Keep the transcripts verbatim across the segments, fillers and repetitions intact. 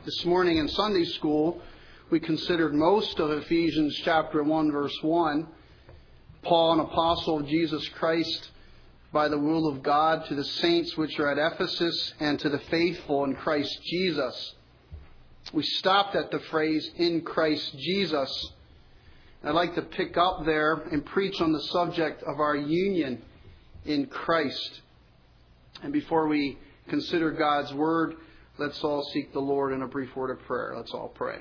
This morning in Sunday school, we considered most of Ephesians chapter one, verse one. Paul, an apostle of Jesus Christ, by the will of God, to the saints which are at Ephesus and to the faithful in Christ Jesus. We stopped at the phrase, in Christ Jesus. I'd like to pick up there and preach on the subject of our union in Christ. And before we consider God's Word, let's all seek the Lord in a brief word of prayer. Let's all pray.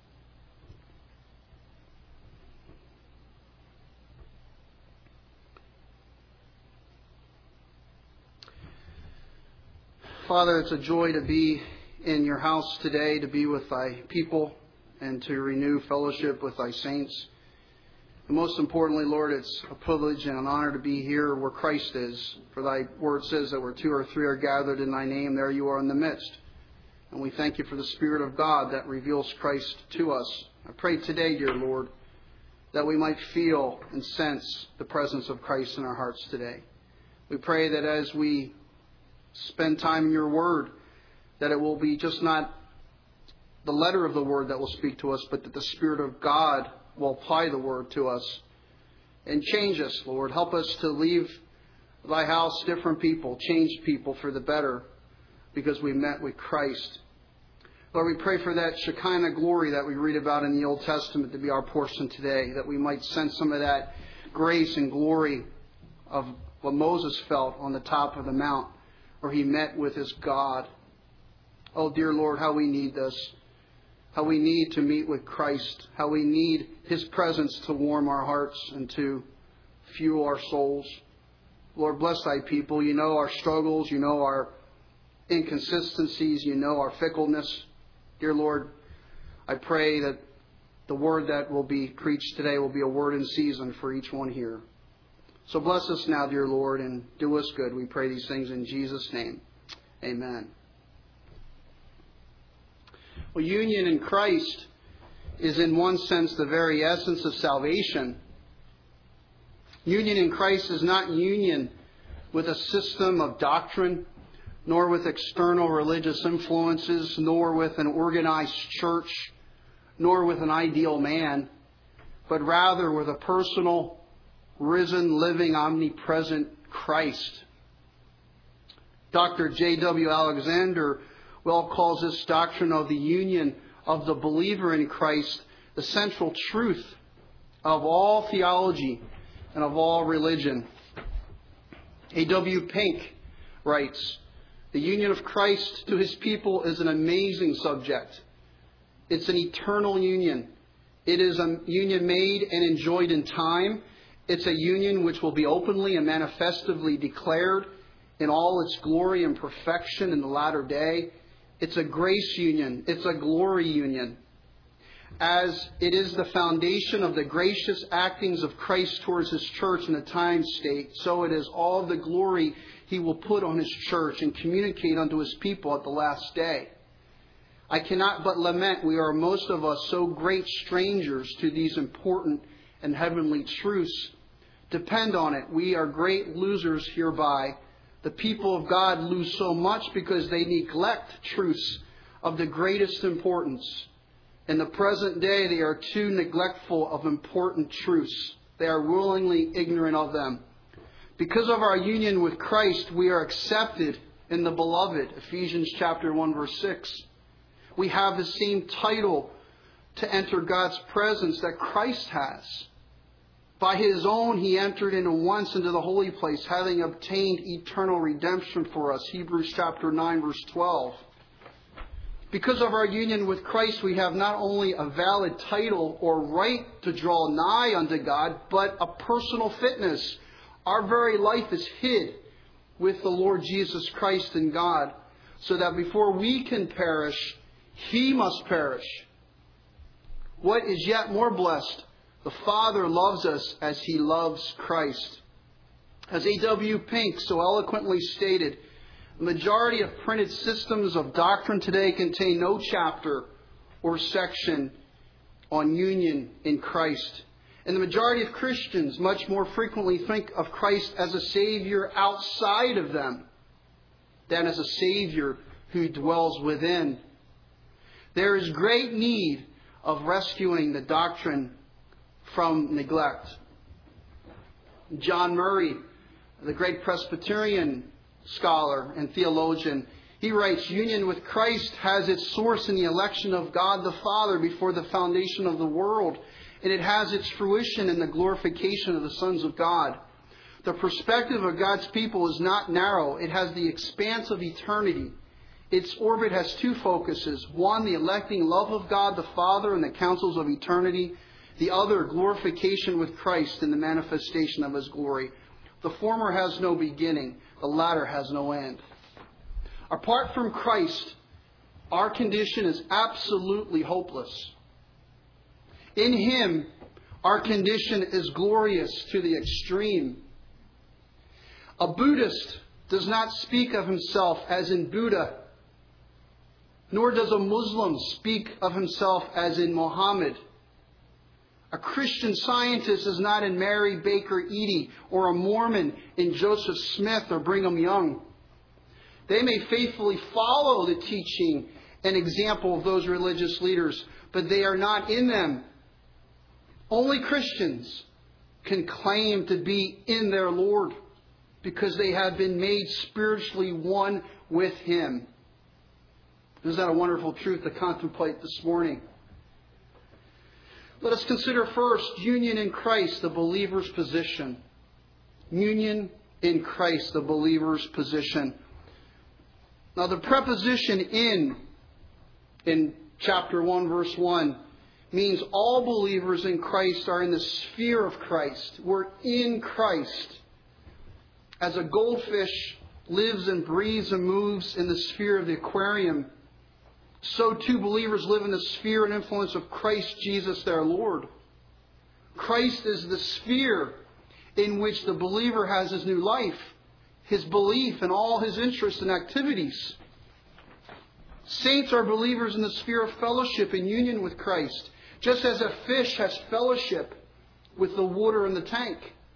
Father, it's a joy to be in your house today, to be with thy people, and to renew fellowship with thy saints. And most importantly, Lord, it's a privilege and an honor to be here where Christ is. For thy word says that where two or three are gathered in thy name, there you are in the midst. And we thank you for the Spirit of God that reveals Christ to us. I pray today, dear Lord, that we might feel and sense the presence of Christ in our hearts today. We pray that as we spend time in your word, that it will be just not the letter of the word that will speak to us, but that the Spirit of God will apply the word to us and change us, Lord. Help us to leave thy house different people, changed people for the better, because we met with Christ. Lord, we pray for that Shekinah glory that we read about in the Old Testament to be our portion today, that we might sense some of that grace and glory of what Moses felt on the top of the mount, where he met with his God. Oh, dear Lord, how we need this. How we need to meet with Christ. How we need his presence to warm our hearts and to fuel our souls. Lord, bless thy people. You know our struggles. You know our inconsistencies. You know our fickleness. Dear Lord, I pray that the word that will be preached today will be a word in season for each one here. So bless us now, dear Lord, and do us good. We pray these things in Jesus' name. Amen. Well, union in Christ is in one sense the very essence of salvation. Union in Christ is not union with a system of doctrine, nor with external religious influences, nor with an organized church, nor with an ideal man, but rather with a personal, risen, living, omnipresent Christ. Doctor J W Alexander well calls this doctrine of the union of the believer in Christ the central truth of all theology and of all religion. A W Pink writes, the union of Christ to his people is an amazing subject. It's an eternal union. It is a union made and enjoyed in time. It's a union which will be openly and manifestively declared in all its glory and perfection in the latter day. It's a grace union. It's a glory union. As it is the foundation of the gracious actings of Christ towards his church in the time state, so it is all the glory he will put on his church and communicate unto his people at the last day. I cannot but lament we are most of us so great strangers to these important and heavenly truths. Depend on it, we are great losers hereby. The people of God lose so much because they neglect truths of the greatest importance. In the present day, they are too neglectful of important truths. They are willingly ignorant of them. Because of our union with Christ, we are accepted in the beloved. Ephesians chapter one, verse six. We have the same title to enter God's presence that Christ has. By his own he entered into once into the holy place, having obtained eternal redemption for us. Hebrews chapter nine, verse twelve. Because of our union with Christ, we have not only a valid title or right to draw nigh unto God, but a personal fitness. Our very life is hid with the Lord Jesus Christ in God, so that before we can perish, he must perish. What is yet more blessed? The Father loves us as he loves Christ. As A W Pink so eloquently stated, the majority of printed systems of doctrine today contain no chapter or section on union in Christ. And the majority of Christians much more frequently think of Christ as a Savior outside of them than as a Savior who dwells within. There is great need of rescuing the doctrine from neglect. John Murray, the great Presbyterian scholar and theologian, he writes, union with Christ has its source in the election of God the Father before the foundation of the world, and it has its fruition in the glorification of the sons of God. The perspective of God's people is not narrow. It has the expanse of eternity. Its orbit has two focuses. One, the electing love of God the Father and the counsels of eternity. The other, glorification with Christ in the manifestation of His glory. The former has no beginning. The latter has no end. Apart from Christ, our condition is absolutely hopeless. In Him, our condition is glorious to the extreme. A Buddhist does not speak of himself as in Buddha, nor does a Muslim speak of himself as in Muhammad. A Christian Scientist is not in Mary Baker Eddy, or a Mormon in Joseph Smith or Brigham Young. They may faithfully follow the teaching and example of those religious leaders, but they are not in them. Only Christians can claim to be in their Lord because they have been made spiritually one with Him. Isn't that a wonderful truth to contemplate this morning? Let us consider first union in Christ, the believer's position. Union in Christ, the believer's position. Now the preposition in, in chapter one, verse one, means all believers in Christ are in the sphere of Christ. We're in Christ. As a goldfish lives and breathes and moves in the sphere of the aquarium, so too believers live in the sphere and influence of Christ Jesus their Lord. Christ is the sphere in which the believer has his new life, his belief, and all his interests and activities. Saints are believers in the sphere of fellowship and union with Christ, just as a fish has fellowship with the water in the tank.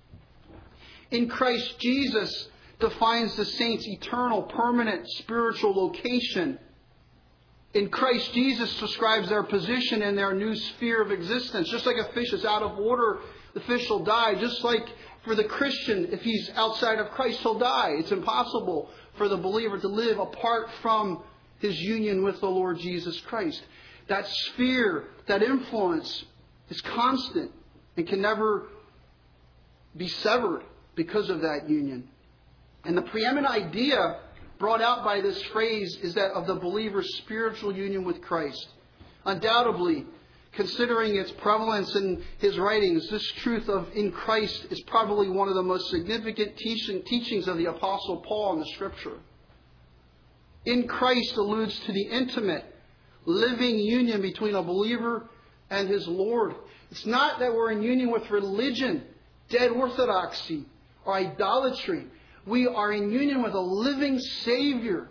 In Christ Jesus defines the saints' eternal, permanent, spiritual location. In Christ Jesus describes their position in their new sphere of existence. Just like a fish is out of water, the fish will die. Just like for the Christian, if he's outside of Christ, he'll die. It's impossible for the believer to live apart from his union with the Lord Jesus Christ. That sphere, that influence is constant and can never be severed because of that union. And the preeminent idea brought out by this phrase is that of the believer's spiritual union with Christ. Undoubtedly, considering its prevalence in his writings, this truth of in Christ is probably one of the most significant teaching, teachings of the Apostle Paul in the Scripture. In Christ alludes to the intimate, living union between a believer and his Lord. It's not that we're in union with religion, dead orthodoxy, or idolatry. We are in union with a living Savior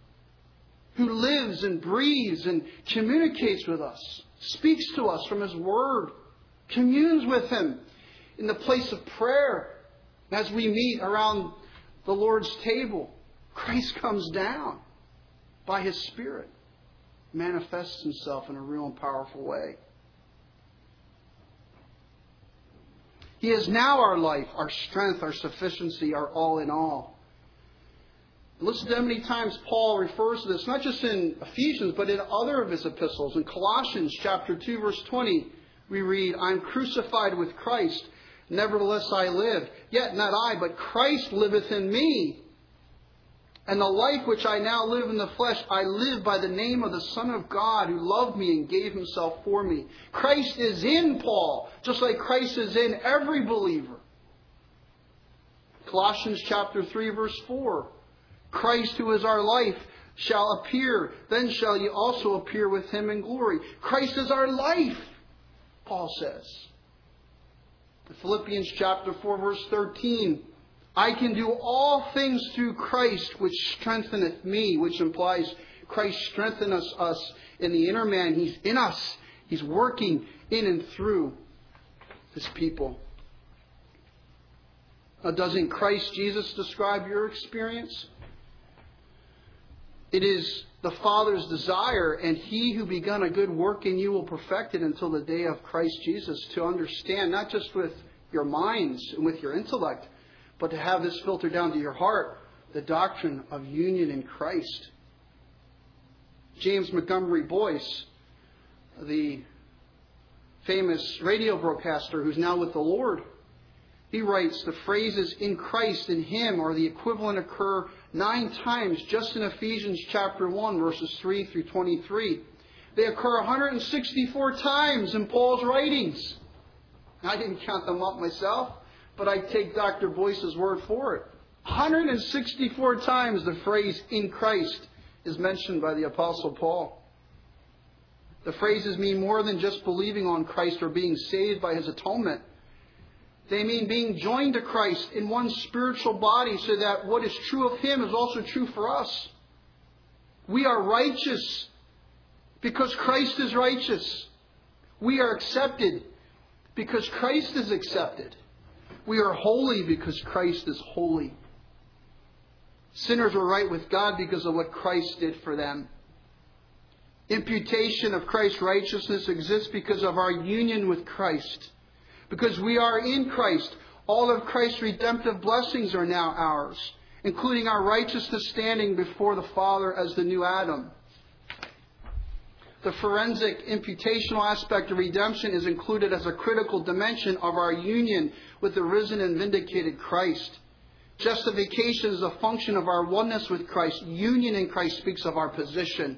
who lives and breathes and communicates with us, speaks to us from His Word, communes with Him in the place of prayer. As we meet around the Lord's table, Christ comes down by His Spirit, manifests Himself in a real and powerful way. He is now our life, our strength, our sufficiency, our all in all. Listen to how many times Paul refers to this, not just in Ephesians, but in other of his epistles. In Colossians chapter two, verse twenty, we read, I am crucified with Christ, nevertheless I live. Yet not I, but Christ liveth in me. And the life which I now live in the flesh, I live by the name of the Son of God who loved me and gave Himself for me. Christ is in Paul, just like Christ is in every believer. Colossians chapter three, verse four. Christ, who is our life, shall appear. Then shall ye also appear with Him in glory. Christ is our life, Paul says. Philippians chapter four, verse thirteen. I can do all things through Christ, which strengtheneth me, which implies Christ strengtheneth us, us in the inner man. He's in us. He's working in and through His people. Now, doesn't Christ Jesus describe your experience? It is the Father's desire, and He who begun a good work in you will perfect it until the day of Christ Jesus, to understand, not just with your minds and with your intellect, but to have this filter down to your heart, the doctrine of union in Christ. James Montgomery Boyce, the famous radio broadcaster who's now with the Lord, he writes, the phrases "in Christ" and "Him" or the equivalent occur nine times just in Ephesians chapter one, verses three through twenty-three. They occur one hundred sixty-four times in Paul's writings. I didn't count them up myself, but I take Doctor Boyce's word for it. one hundred sixty-four times the phrase "in Christ" is mentioned by the Apostle Paul. The phrases mean more than just believing on Christ or being saved by His atonement. They mean being joined to Christ in one spiritual body so that what is true of Him is also true for us. We are righteous because Christ is righteous. We are accepted because Christ is accepted. We are holy because Christ is holy. Sinners are right with God because of what Christ did for them. Imputation of Christ's righteousness exists because of our union with Christ. Because we are in Christ, all of Christ's redemptive blessings are now ours, including our righteousness standing before the Father as the new Adam. The forensic imputational aspect of redemption is included as a critical dimension of our union with the risen and vindicated Christ. Justification is a function of our oneness with Christ. Union in Christ speaks of our position.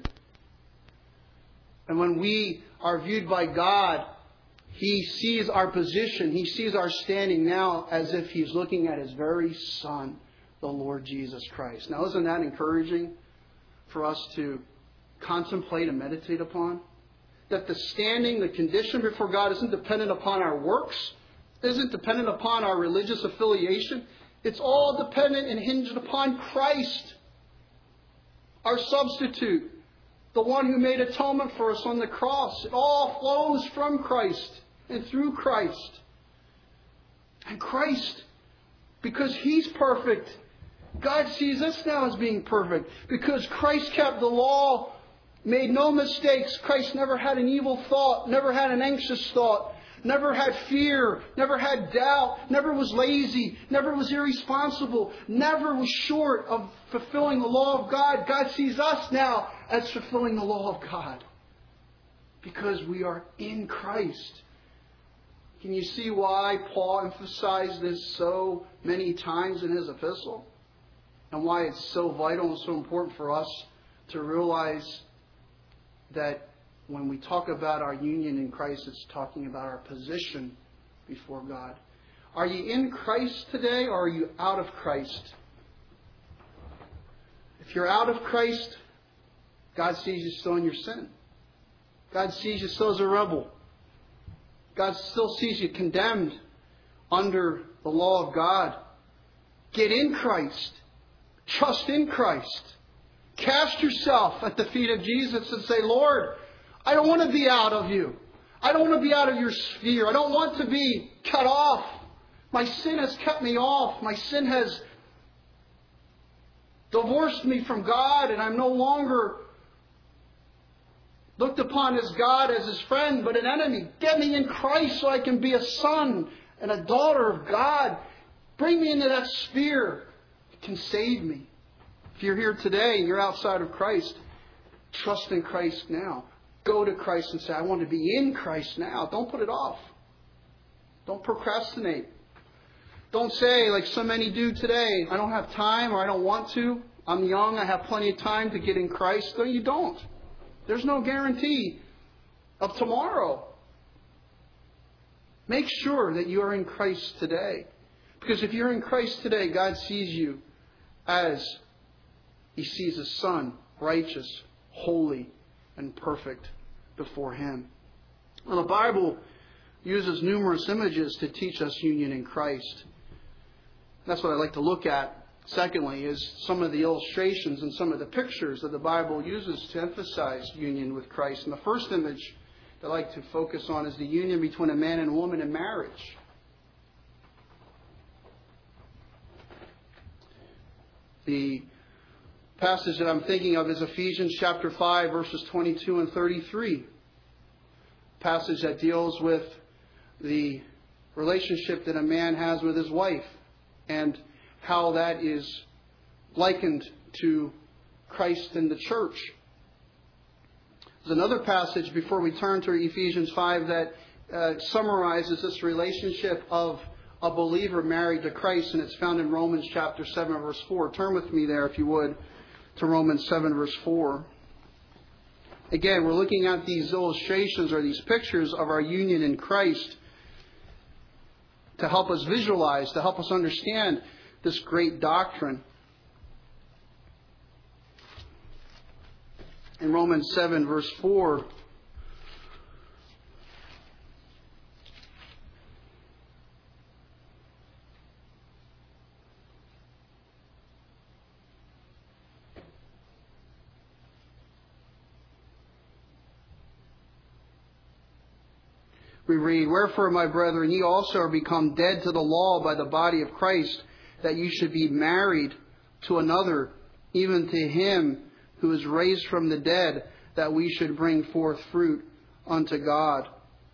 And when we are viewed by God, He sees our position. He sees our standing now as if He's looking at His very Son, the Lord Jesus Christ. Now, isn't that encouraging for us to contemplate and meditate upon? That the standing, the condition before God isn't dependent upon our works, isn't dependent upon our religious affiliation. It's all dependent and hinged upon Christ, our substitute, the one who made atonement for us on the cross. It all flows from Christ and through Christ. And Christ, because He's perfect, God sees us now as being perfect. Because Christ kept the law, made no mistakes. Christ never had an evil thought, never had an anxious thought, never had fear, never had doubt, never was lazy, never was irresponsible, never was short of fulfilling the law of God. God sees us now as fulfilling the law of God because we are in Christ. Can you see why Paul emphasized this so many times in his epistle? And why it's so vital and so important for us to realize that when we talk about our union in Christ, it's talking about our position before God. Are you in Christ today or are you out of Christ? If you're out of Christ, God sees you still in your sin. God sees you still as a rebel. God still sees you condemned under the law of God. Get in Christ. Trust in Christ. Cast yourself at the feet of Jesus and say, Lord, I don't want to be out of you. I don't want to be out of your sphere. I don't want to be cut off. My sin has cut me off. My sin has divorced me from God, and I'm no longer looked upon as God, as His friend, but an enemy. Get me in Christ so I can be a son and a daughter of God. Bring me into that sphere. It can save me. If you're here today and you're outside of Christ, trust in Christ now. Go to Christ and say, I want to be in Christ now. Don't put it off. Don't procrastinate. Don't say, like so many do today, I don't have time or I don't want to. I'm young. I have plenty of time to get in Christ. No, you don't. There's no guarantee of tomorrow. Make sure that you are in Christ today. Because if you're in Christ today, God sees you as He sees His Son, righteous, holy, and perfect before Him. Well, the Bible uses numerous images to teach us union in Christ. That's what I'd like to look at. Secondly, is some of the illustrations and some of the pictures that the Bible uses to emphasize union with Christ. And the first image that I'd like to focus on is the union between a man and a woman in marriage. The passage that I'm thinking of is Ephesians chapter five, verses twenty-two and thirty-three. A passage that deals with the relationship that a man has with his wife and how that is likened to Christ and the church. There's another passage before we turn to Ephesians five that uh, summarizes this relationship of a believer married to Christ, and it's found in Romans chapter seven, verse four. Turn with me there, if you would, to Romans seven, verse four. Again, we're looking at these illustrations or these pictures of our union in Christ to help us visualize, to help us understand this great doctrine. In Romans seven, verse four, we read, "Wherefore, my brethren, ye also are become dead to the law by the body of Christ, that ye should be married to another, even to him who is raised from the dead, that we should bring forth fruit unto God."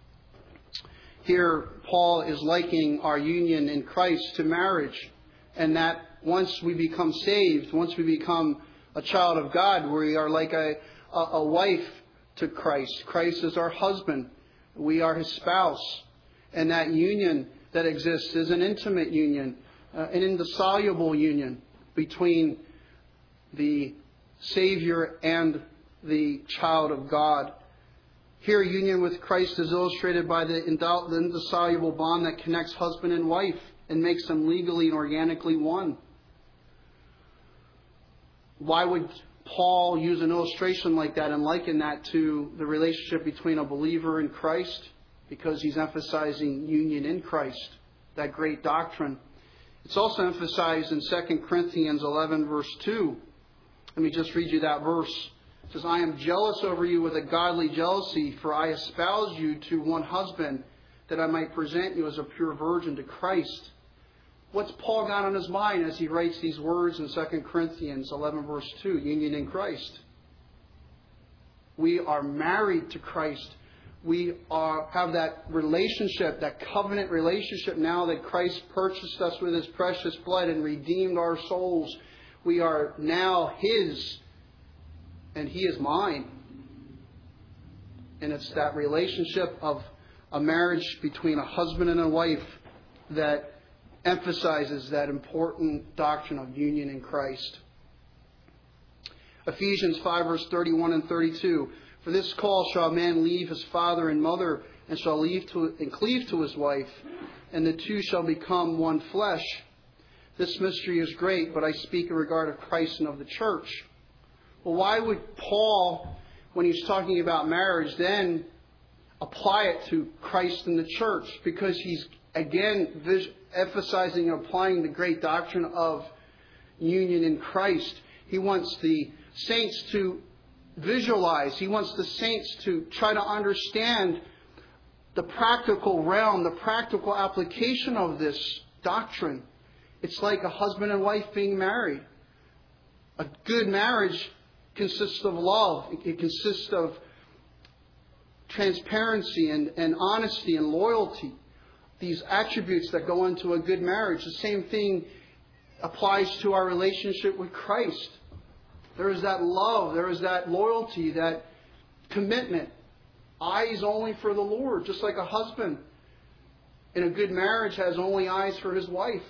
Here, Paul is likening our union in Christ to marriage, and that once we become saved, once we become a child of God, we are like a, a, a wife to Christ. Christ is our husband. We are his spouse. And that union that exists is an intimate union, uh, an indissoluble union between the Savior and the child of God. Here, union with Christ is illustrated by the indissoluble bond that connects husband and wife and makes them legally and organically one. Why would Paul use an illustration like that and liken that to the relationship between a believer and Christ? Because he's emphasizing union in Christ, that great doctrine. It's also emphasized in Second Corinthians eleven, verse two. Let me just read you that verse. It says, "I am jealous over you with a godly jealousy, for I espoused you to one husband, that I might present you as a pure virgin to Christ." What's Paul got on his mind as he writes these words in Second Corinthians eleven, verse two? Union in Christ. We are married to Christ. We are, have that relationship, that covenant relationship now that Christ purchased us with his precious blood and redeemed our souls. We are now his, and he is mine. And it's that relationship of a marriage between a husband and a wife that emphasizes that important doctrine of union in Christ. Ephesians five, verse thirty-one and thirty-two. "For this cause shall a man leave his father and mother, and shall leave to, and cleave to his wife, and the two shall become one flesh. This mystery is great, but I speak in regard of Christ and of the church." Well, why would Paul, when he's talking about marriage, then apply it to Christ and the church? Because he's, again, vis- emphasizing and applying the great doctrine of union in Christ. He wants the saints to visualize. He wants the saints to try to understand the practical realm, the practical application of this doctrine. It's like a husband and wife being married. A good marriage consists of love. It consists of transparency and, and honesty and loyalty. These attributes that go into a good marriage. The same thing applies to our relationship with Christ. There is that love, there is that loyalty, that commitment. Eyes only for the Lord, just like a husband in a good marriage has only eyes for his wife.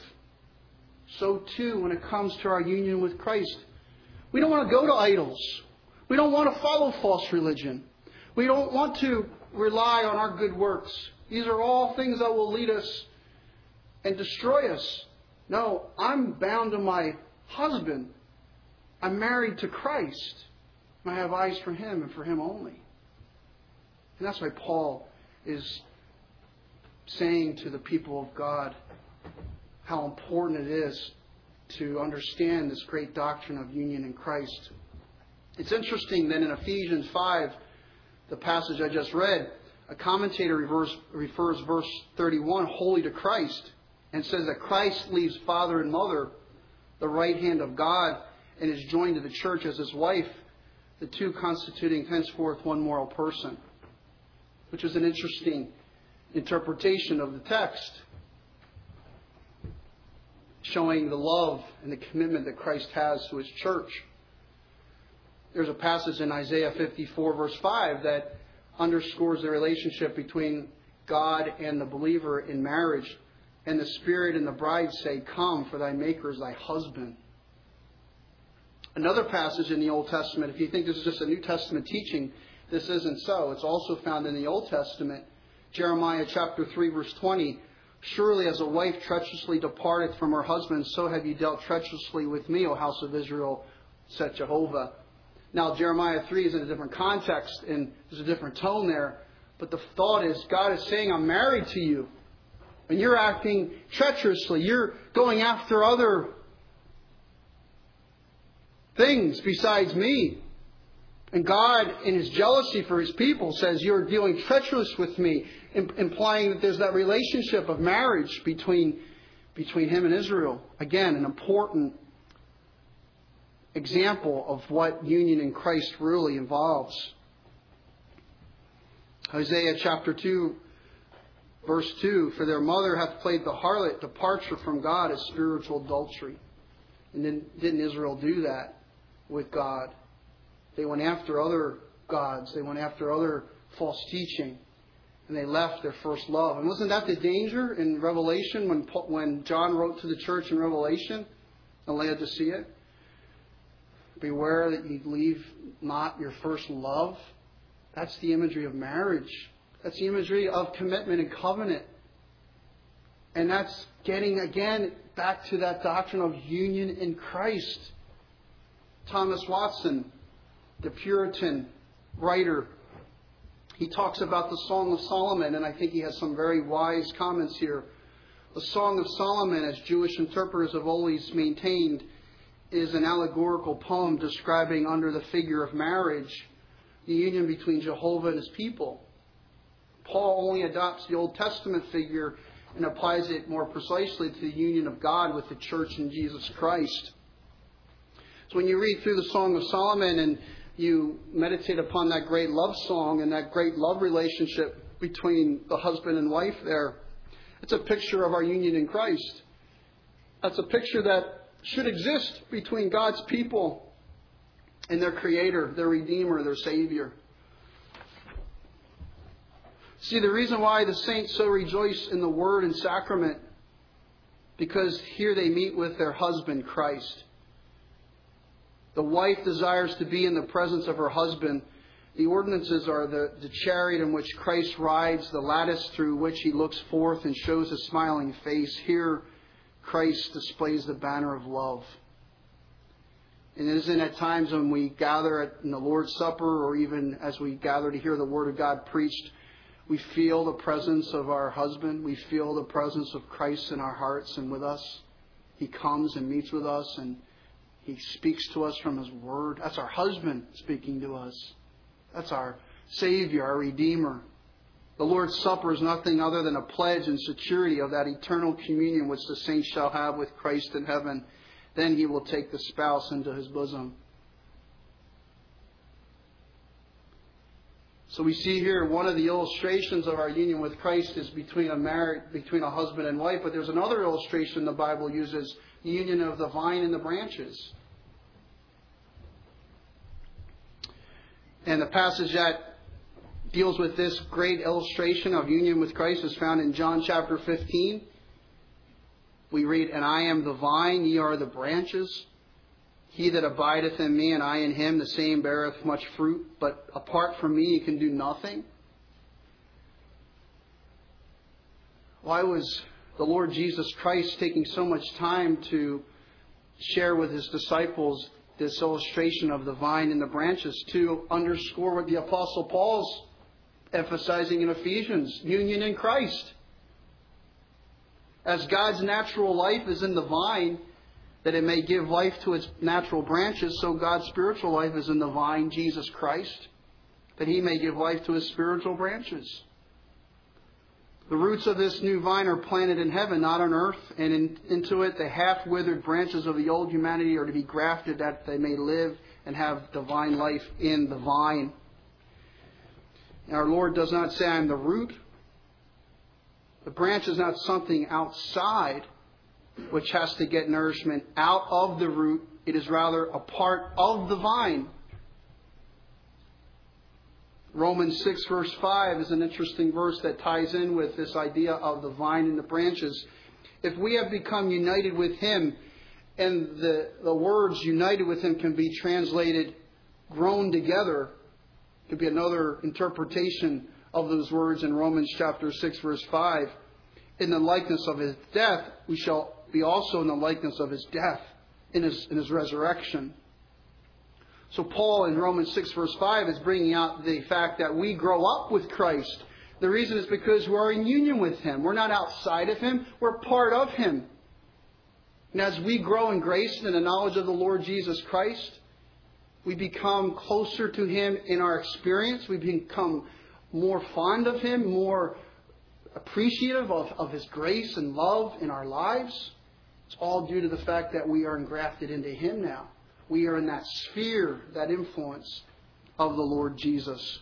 So too when it comes to our union with Christ. We don't want to go to idols. We don't want to follow false religion. We don't want to rely on our good works. These are all things that will lead us and destroy us. No, I'm bound to my husband. I'm married to Christ. I have eyes for him and for him only. And that's why Paul is saying to the people of God how important it is to understand this great doctrine of union in Christ. It's interesting that in Ephesians five, the passage I just read, a commentator refers, refers verse thirty-one wholly to Christ and says that Christ leaves father and mother, the right hand of God, and is joined to the church as his wife, the two constituting henceforth one moral person, which is an interesting interpretation of the text, showing the love and the commitment that Christ has to his church. There's a passage in Isaiah fifty-four, verse five, that underscores the relationship between God and the believer in marriage. And the Spirit and the bride say, "Come, for thy Maker is thy husband." Another passage in the Old Testament, if you think this is just a New Testament teaching, this isn't so. It's also found in the Old Testament. Jeremiah chapter three, verse twenty. "Surely as a wife treacherously departeth from her husband, so have you dealt treacherously with me, O house of Israel, said Jehovah." Now, Jeremiah three is in a different context, and there's a different tone there. But the thought is, God is saying, I'm married to you. And you're acting treacherously. You're going after other things besides me. And God, in His jealousy for His people, says, you're dealing treacherous with me, implying that there's that relationship of marriage between, between Him and Israel. Again, an important example of what union in Christ really involves. Hosea chapter two, verse two, "For their mother hath played the harlot, departure from God is spiritual adultery." And then didn't Israel do that with God? They went after other gods. They went after other false teaching. And they left their first love. And wasn't that the danger in Revelation when when John wrote to the church in Revelation, in Laodicea? "Beware that ye leave not your first love." That's the imagery of marriage. That's the imagery of commitment and covenant. And that's getting, again, back to that doctrine of union in Christ. Thomas Watson, the Puritan writer, he talks about the Song of Solomon, and I think he has some very wise comments here. The Song of Solomon, as Jewish interpreters have always maintained, is an allegorical poem describing under the figure of marriage the union between Jehovah and His people. Paul only adopts the Old Testament figure and applies it more precisely to the union of God with the church in Jesus Christ. So when you read through the Song of Solomon and you meditate upon that great love song and that great love relationship between the husband and wife there, it's a picture of our union in Christ. That's a picture that should exist between God's people and their Creator, their Redeemer, their Savior. See, the reason why the saints so rejoice in the Word and Sacrament, because here they meet with their husband, Christ. The wife desires to be in the presence of her husband. The ordinances are the, the chariot in which Christ rides, the lattice through which He looks forth and shows His smiling face. Here, Christ displays the banner of love. And it isn't at times when we gather at, in the Lord's Supper, or even as we gather to hear the Word of God preached, we feel the presence of our husband. We feel the presence of Christ in our hearts and with us. He comes and meets with us, and He speaks to us from His Word. That's our husband speaking to us. That's our Savior, our Redeemer. The Lord's Supper is nothing other than a pledge and security of that eternal communion which the saints shall have with Christ in heaven. Then He will take the spouse into His bosom. So we see here one of the illustrations of our union with Christ is between a married, between a husband and wife. But there's another illustration the Bible uses, the union of the vine and the branches. And the passage that deals with this great illustration of union with Christ is found in John chapter fifteen. We read, "And I am the vine, ye are the branches. He that abideth in me, and I in him, the same beareth much fruit. But apart from me, ye can do nothing." Why was the Lord Jesus Christ taking so much time to share with His disciples this illustration of the vine and the branches? To underscore what the Apostle Paul's emphasizing in Ephesians, union in Christ. As God's natural life is in the vine, that it may give life to its natural branches, so God's spiritual life is in the vine, Jesus Christ, that He may give life to His spiritual branches. The roots of this new vine are planted in heaven, not on earth, and in, into it the half-withered branches of the old humanity are to be grafted that they may live and have divine life in the vine. And our Lord does not say, I am the root. The branch is not something outside which has to get nourishment out of the root. It is rather a part of the vine. Romans six verse five is an interesting verse that ties in with this idea of the vine and the branches. If we have become united with Him, and the, the words united with Him can be translated grown together, could be another interpretation of those words in Romans chapter six verse five. In the likeness of His death, we shall be also in the likeness of His death in His, in His resurrection. So Paul in Romans six verse five is bringing out the fact that we grow up with Christ. The reason is because we're in union with Him. We're not outside of Him. We're part of Him. And as we grow in grace and in the knowledge of the Lord Jesus Christ, we become closer to Him in our experience. We become more fond of Him, more appreciative of, of His grace and love in our lives. It's all due to the fact that we are engrafted into Him now. We are in that sphere, that influence of the Lord Jesus.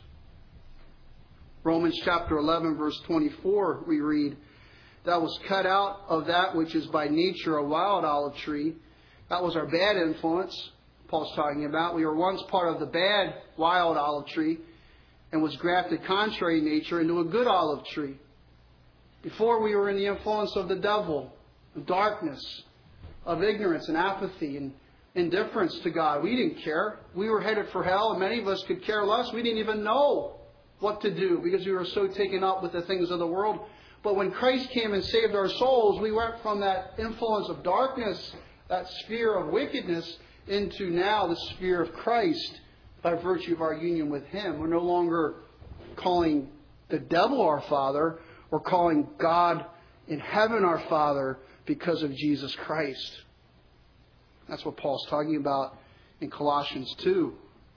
Romans chapter eleven verse twenty-four we read, that was cut out of that which is by nature a wild olive tree. That was our bad influence Paul's talking about. We were once part of the bad wild olive tree and was grafted contrary nature into a good olive tree. Before we were in the influence of the devil, of darkness, of ignorance and apathy and indifference to God. We didn't care. We were headed for hell, and many of us could care less. We didn't even know what to do because we were so taken up with the things of the world. But when Christ came and saved our souls, we went from that influence of darkness, that sphere of wickedness, into now the sphere of Christ by virtue of our union with Him. We're no longer calling the devil our Father. We're calling God in heaven our Father because of Jesus Christ. That's what Paul's talking about in Colossians two.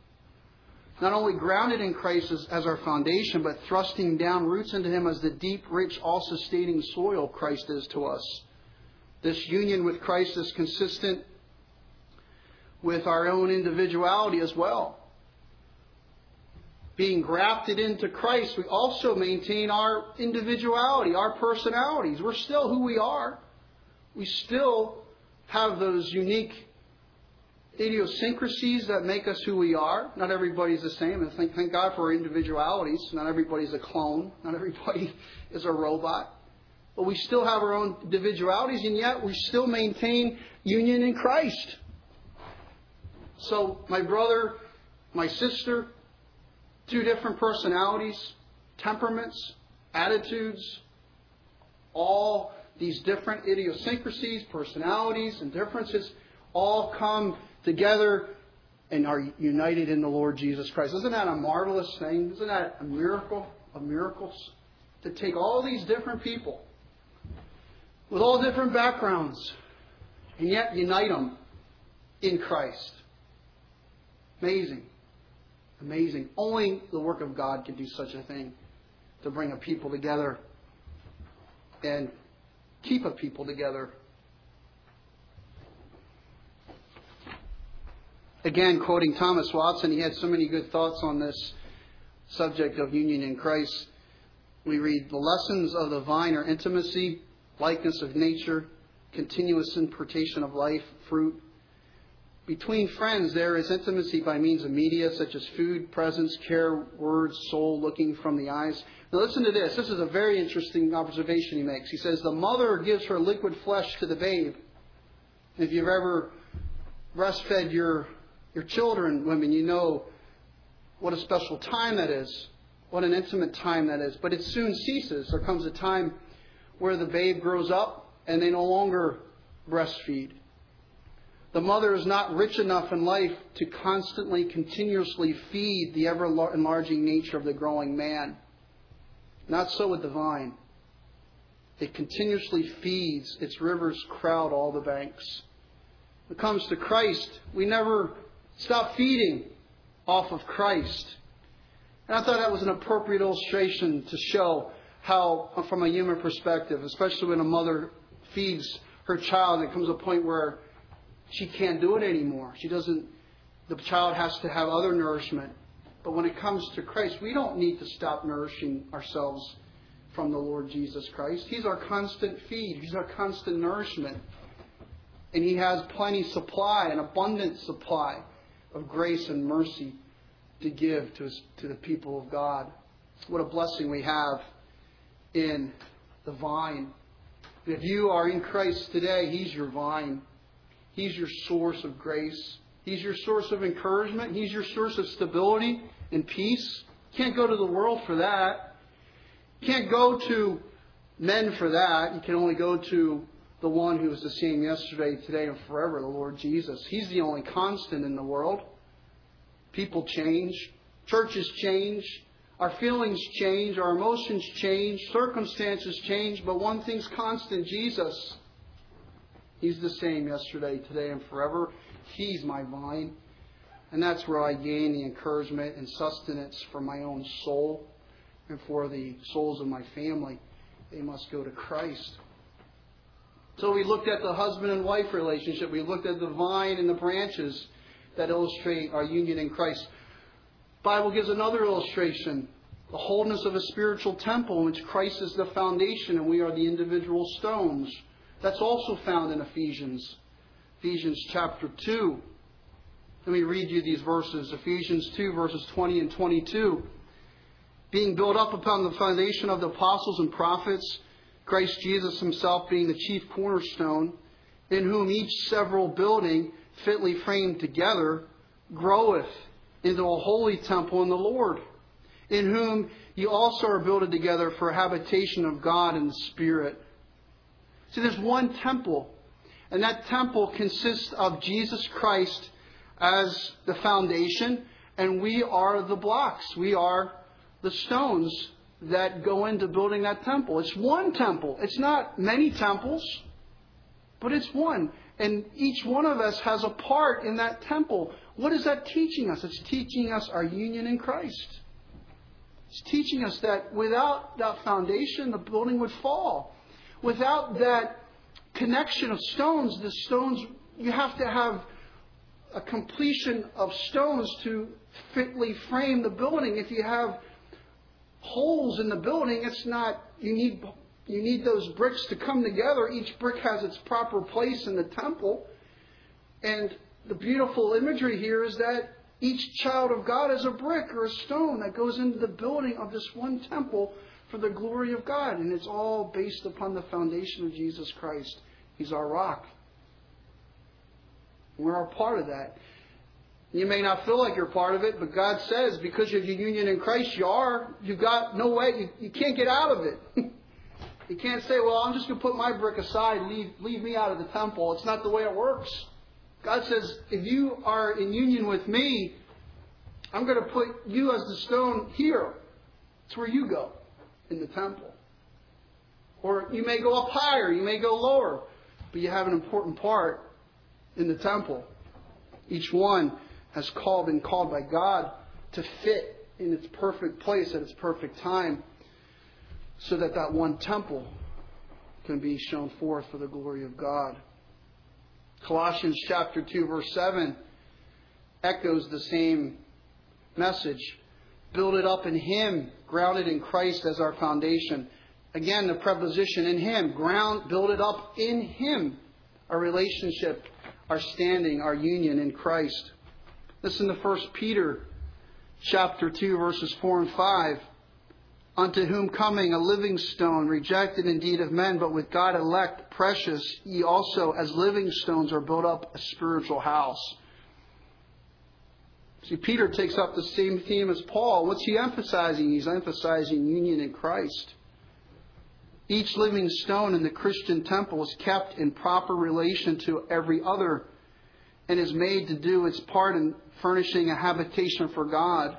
Not only grounded in Christ as, as our foundation, but thrusting down roots into Him as the deep, rich, all-sustaining soil Christ is to us. This union with Christ is consistent with our own individuality as well. Being grafted into Christ, we also maintain our individuality, our personalities. We're still who we are. We still have those unique idiosyncrasies that make us who we are. Not everybody's the same. And thank, thank God for our individualities. Not everybody's a clone. Not everybody is a robot. But we still have our own individualities, and yet we still maintain union in Christ. So, my brother, my sister, two different personalities, temperaments, attitudes, all these different idiosyncrasies, personalities, and differences all come together and are united in the Lord Jesus Christ. Isn't that a marvelous thing? Isn't that a miracle of miracles? To take all these different people with all different backgrounds and yet unite them in Christ. Amazing. Amazing. Only the work of God can do such a thing, to bring a people together and keep a people together. Again, quoting Thomas Watson, he had so many good thoughts on this subject of union in Christ. We read, the lessons of the vine are intimacy, likeness of nature, continuous impartation of life, fruit. Between friends, there is intimacy by means of media such as food, presence, care, words, soul, looking from the eyes. Now listen to this. This is a very interesting observation he makes. He says, the mother gives her liquid flesh to the babe. If you've ever breastfed your, your children, women, you know what a special time that is. What an intimate time that is. But it soon ceases. There comes a time where the babe grows up and they no longer breastfeed. The mother is not rich enough in life to constantly, continuously feed the ever-enlarging nature of the growing man. Not so with the vine. It continuously feeds. Its rivers crowd all the banks. When it comes to Christ, we never stop feeding off of Christ. And I thought that was an appropriate illustration to show how, from a human perspective, especially when a mother feeds her child, it comes a point where she can't do it anymore. She doesn't, the child has to have other nourishment. But when it comes to Christ, we don't need to stop nourishing ourselves from the Lord Jesus Christ. He's our constant feed. He's our constant nourishment. And He has plenty supply, an abundant supply of grace and mercy to give to, his, to the people of God. What a blessing we have in the vine. If you are in Christ today, He's your vine. He's your source of grace. He's your source of encouragement. He's your source of stability and peace. You can't go to the world for that. You can't go to men for that. You can only go to the one who is the same yesterday, today, and forever, the Lord Jesus. He's the only constant in the world. People change. Churches change. Our feelings change. Our emotions change. Circumstances change. But one thing's constant, Jesus. He's the same yesterday, today, and forever. He's my vine. And that's where I gain the encouragement and sustenance for my own soul and for the souls of my family. They must go to Christ. So we looked at the husband and wife relationship. We looked at the vine and the branches that illustrate our union in Christ. The Bible gives another illustration. The wholeness of a spiritual temple in which Christ is the foundation and we are the individual stones. That's also found in Ephesians. Ephesians chapter two. Let me read you these verses. Ephesians two, verses twenty and twenty-two. Being built up upon the foundation of the apostles and prophets, Christ Jesus Himself being the chief cornerstone, in whom each several building, fitly framed together, groweth into a holy temple in the Lord, in whom ye also are builded together for a habitation of God in the Spirit. See, there's one temple, and that temple consists of Jesus Christ as the foundation, and we are the blocks. We are the stones that go into building that temple. It's one temple. It's not many temples, but it's one. And each one of us has a part in that temple. What is that teaching us? It's teaching us our union in Christ. It's teaching us that without that foundation, the building would fall. Without that connection of stones, the stones, you have to have a completion of stones to fitly frame the building. If you have holes in the building, it's not, you need you need those bricks to come together. Each brick has its proper place in the temple. And the beautiful imagery here is that each child of God is a brick or a stone that goes into the building of this one temple for the glory of God. And it's all based upon the foundation of Jesus Christ. He's our rock. We're a part of that. You may not feel like you're part of it, but God says because of your union in Christ, you are. You've got no way. You, you can't get out of it. You can't say, well, I'm just going to put my brick aside, leave, leave me out of the temple. It's not the way it works. God says, if you are in union with me, I'm going to put you as the stone here. It's where you go, in the temple. Or you may go up higher, you may go lower, but you have an important part in the temple. Each one has called been called by God to fit in its perfect place at its perfect time, so that that one temple can be shown forth for the glory of God. Colossians chapter two, verse seven echoes the same message. Build it up in Him, grounded in Christ as our foundation. Again, the preposition in Him. Ground, build it up in Him. Our relationship, our standing, our union in Christ. Listen to First Peter chapter two, verses four and five. Unto whom coming a living stone, rejected indeed of men, but with God elect, precious, ye also as living stones are built up a spiritual house. See, Peter takes up the same theme as Paul. What's he emphasizing? He's emphasizing union in Christ. Each living stone in the Christian temple is kept in proper relation to every other and is made to do its part in furnishing a habitation for God.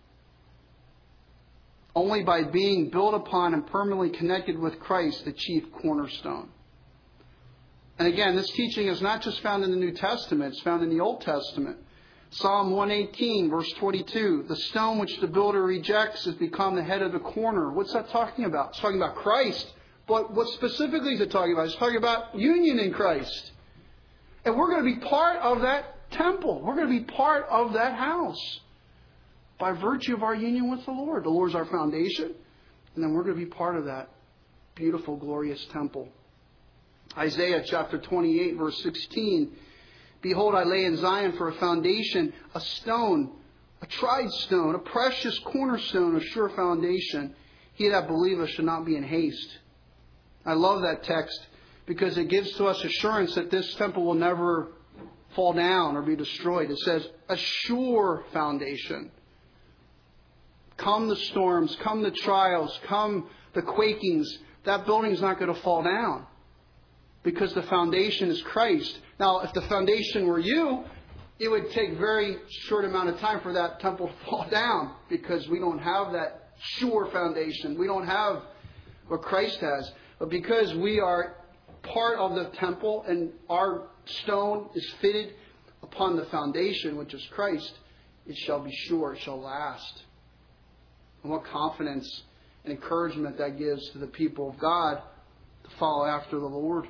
Only by being built upon and permanently connected with Christ, the chief cornerstone. And again, this teaching is not just found in the New Testament, it's found in the Old Testament. Psalm one eighteen, verse twenty-two, the stone which the builder rejects has become the head of the corner. What's that talking about? It's talking about Christ. But what specifically is it talking about? It's talking about union in Christ. And we're going to be part of that temple. We're going to be part of that house by virtue of our union with the Lord. The Lord's our foundation. And then we're going to be part of that beautiful, glorious temple. Isaiah chapter twenty-eight, verse sixteen. Behold, I lay in Zion for a foundation, a stone, a tried stone, a precious cornerstone, a sure foundation. He that believeth should not be in haste. I love that text because it gives to us assurance that this temple will never fall down or be destroyed. It says, a sure foundation. Come the storms, come the trials, come the quakings. That building's not going to fall down because the foundation is Christ. Now, if the foundation were you, it would take a very short amount of time for that temple to fall down because we don't have that sure foundation. We don't have what Christ has. But because we are part of the temple and our stone is fitted upon the foundation, which is Christ, it shall be sure, it shall last. And what confidence and encouragement that gives to the people of God to follow after the Lord.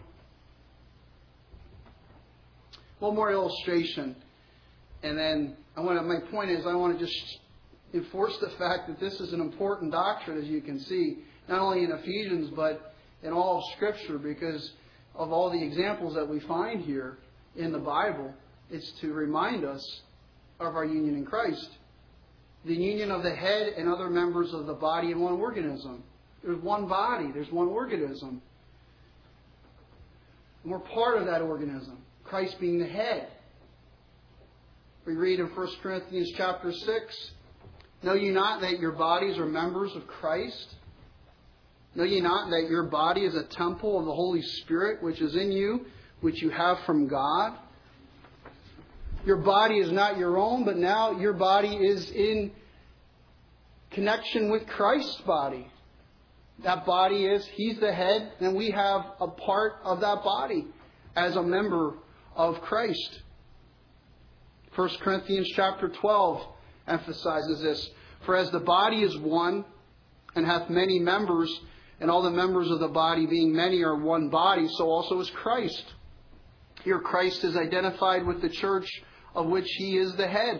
One more illustration, and then I want to, my point is I want to just enforce the fact that this is an important doctrine, as you can see, not only in Ephesians but in all of Scripture, because of all the examples that we find here in the Bible. It's to remind us of our union in Christ, the union of the head and other members of the body in one organism. There's one body, there's one organism, and we're part of that organism. Christ being the head. We read in First Corinthians chapter six, know ye not that your bodies are members of Christ? Know ye not that your body is a temple of the Holy Spirit, which is in you, which you have from God? Your body is not your own, but now your body is in connection with Christ's body. That body is, He's the head, and we have a part of that body as a member of Christ. First Corinthians chapter twelve emphasizes this. For as the body is one, and hath many members, and all the members of the body being many are one body, so also is Christ. Here Christ is identified with the church, of which He is the head.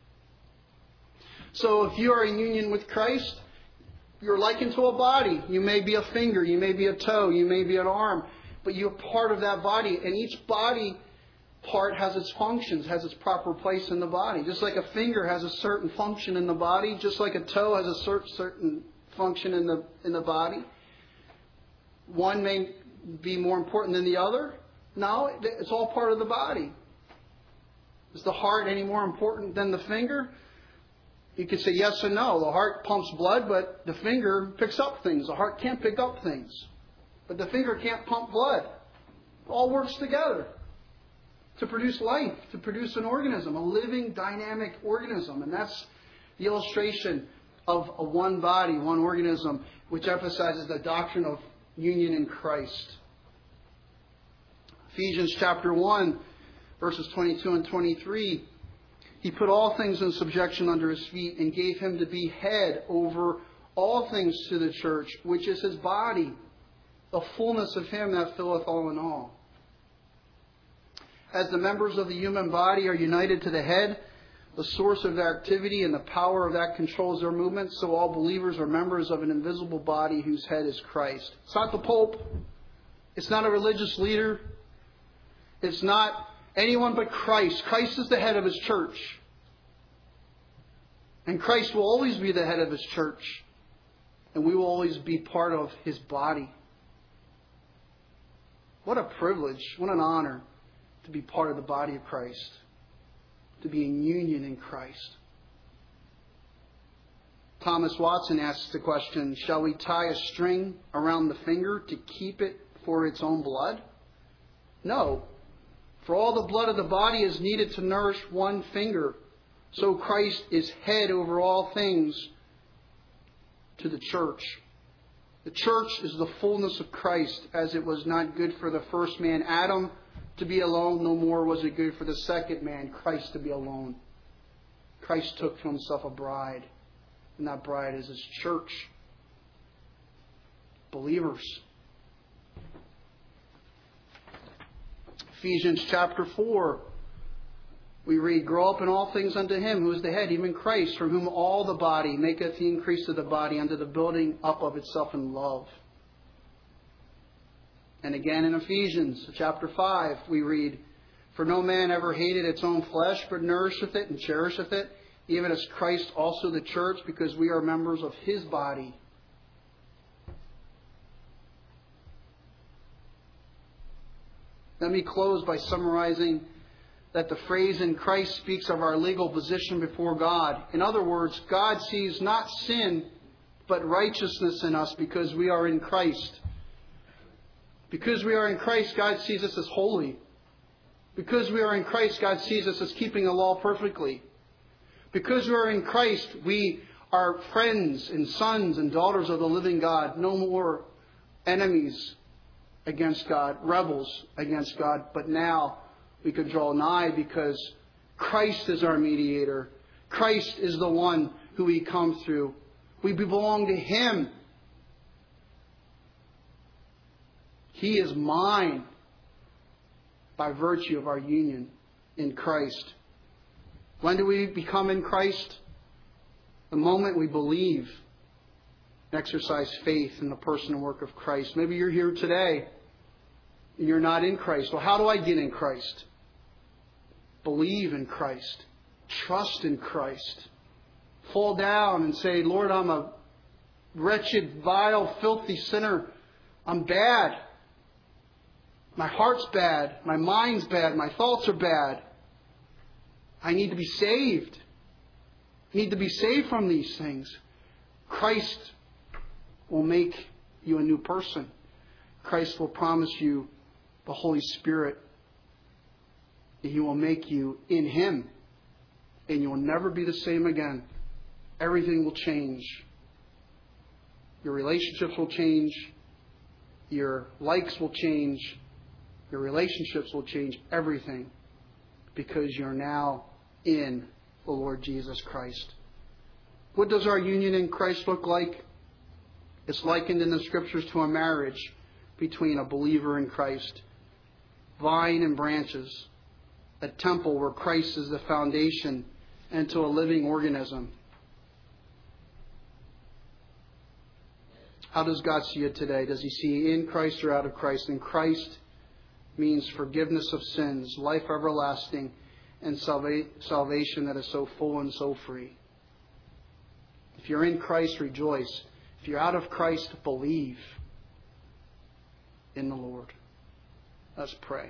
So if you are in union with Christ, you're likened to a body. You may be a finger, you may be a toe, you may be an arm, but you're part of that body, and each body part has its functions, has its proper place in the body. Just like a finger has a certain function in the body, just like a toe has a certain function in the in the body. One may be more important than the other. No, it's all part of the body. Is the heart any more important than the finger? You could say yes and no. The heart pumps blood, but the finger picks up things. The heart can't pick up things. But the finger can't pump blood. It all works together to produce life, to produce an organism, a living, dynamic organism. And that's the illustration of a one body, one organism, which emphasizes the doctrine of union in Christ. Ephesians chapter one, verses twenty-two and twenty-three. He put all things in subjection under His feet and gave Him to be head over all things to the church, which is His body, the fullness of Him that filleth all in all. As the members of the human body are united to the head, the source of their activity and the power of that controls their movements, so all believers are members of an invisible body whose head is Christ. It's not the Pope. It's not a religious leader. It's not anyone but Christ. Christ is the head of His church. And Christ will always be the head of His church. And we will always be part of His body. What a privilege, what an honor to be part of the body of Christ. To be in union in Christ. Thomas Watson asks the question, shall we tie a string around the finger to keep it for its own blood? No. For all the blood of the body is needed to nourish one finger. So Christ is head over all things to the church. The church is the fullness of Christ, as it was not good for the first man, Adam, to be alone, no more was it good for the second man, Christ, to be alone. Christ took to himself a bride. And that bride is his church. Believers. Ephesians chapter four. We read, grow up in all things unto him who is the head, even Christ, from whom all the body maketh the increase of the body unto the building up of itself in love. And again in Ephesians chapter five we read, for no man ever hated its own flesh, but nourisheth it and cherisheth it, even as Christ also the church, because we are members of his body. Let me close by summarizing that the phrase in Christ speaks of our legal position before God. In other words, God sees not sin, but righteousness in us because we are in Christ. Because we are in Christ, God sees us as holy. Because we are in Christ, God sees us as keeping the law perfectly. Because we are in Christ, we are friends and sons and daughters of the living God. No more enemies against God, rebels against God. But now we can draw nigh because Christ is our mediator. Christ is the one who we come through. We belong to him. He is mine by virtue of our union in Christ. When do we become in Christ? The moment we believe and exercise faith in the person and work of Christ. Maybe you're here today and you're not in Christ. Well, how do I get in Christ? Believe in Christ. Trust in Christ. Fall down and say, Lord, I'm a wretched, vile, filthy sinner. I'm bad. My heart's bad. My mind's bad. My thoughts are bad. I need to be saved. I need to be saved from these things. Christ will make you a new person. Christ will promise you the Holy Spirit. He will make you in him. And you'll never be the same again. Everything will change. Your relationships will change. Your likes will change. Your relationships will change. Everything. Because you're now in the Lord Jesus Christ. What does our union in Christ look like? It's likened in the Scriptures to a marriage between a believer in Christ. Vine and branches. A temple where Christ is the foundation and to a living organism. How does God see it today? Does he see you in Christ or out of Christ? And Christ means forgiveness of sins, life everlasting, and salva- salvation that is so full and so free. If you're in Christ, rejoice. If you're out of Christ, believe in the Lord. Let's pray.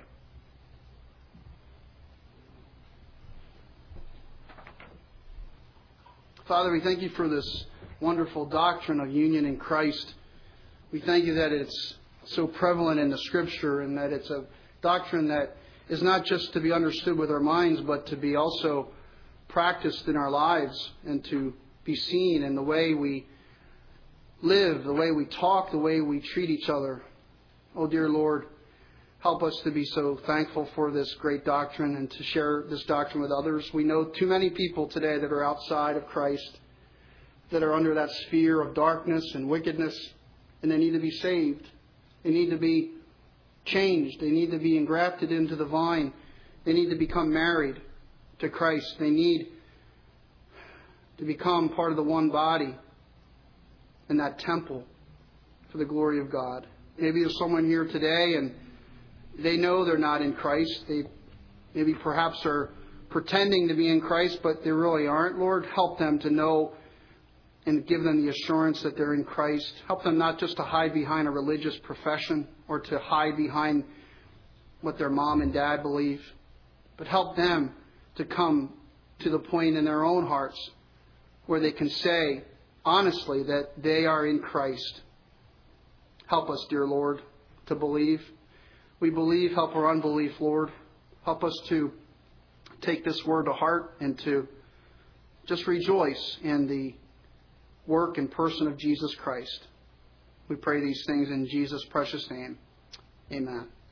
Father, we thank you for this wonderful doctrine of union in Christ. We thank you that it's so prevalent in the Scripture and that it's a doctrine that is not just to be understood with our minds, but to be also practiced in our lives and to be seen in the way we live, the way we talk, the way we treat each other. Oh, dear Lord, help us to be so thankful for this great doctrine and to share this doctrine with others. We know too many people today that are outside of Christ, that are under that sphere of darkness and wickedness, and they need to be saved. They need to be changed. They need to be engrafted into the vine. They need to become married to Christ. They need to become part of the one body in that temple for the glory of God. Maybe there's someone here today and they know they're not in Christ. They maybe perhaps are pretending to be in Christ, but they really aren't. Lord, help them to know and give them the assurance that they're in Christ. Help them not just to hide behind a religious profession or to hide behind what their mom and dad believe, but help them to come to the point in their own hearts where they can say honestly that they are in Christ. Help us, dear Lord, to believe. We believe. Help our unbelief, Lord. Help us to take this word to heart and to just rejoice in the work and person of Jesus Christ. We pray these things in Jesus' precious name. Amen.